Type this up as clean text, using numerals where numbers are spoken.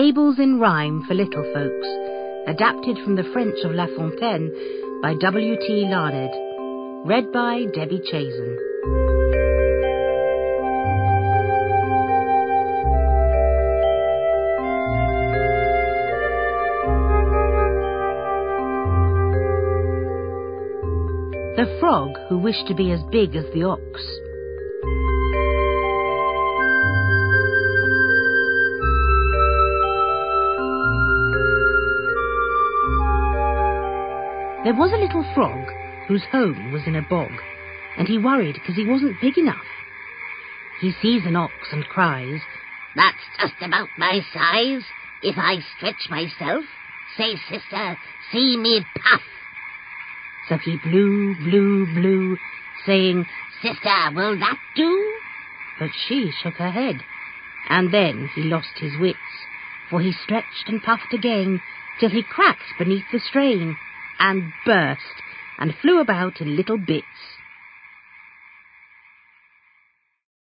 Fables in Rhyme for Little Folks, adapted from the French of La Fontaine by W.T. Larned. Read by Debbie Chazen. The Frog Who Wished to be as Big as the Ox. There was a little frog whose home was in a bog, and he worried because he wasn't big enough. He sees an ox and cries, "That's just about my size. If I stretch myself, say, sister, see me puff." So he blew, saying, "Sister, will that do?" But she shook her head, and then he lost his wits, for he stretched and puffed again, till he cracked beneath the strain, and burst, and flew about in little bits.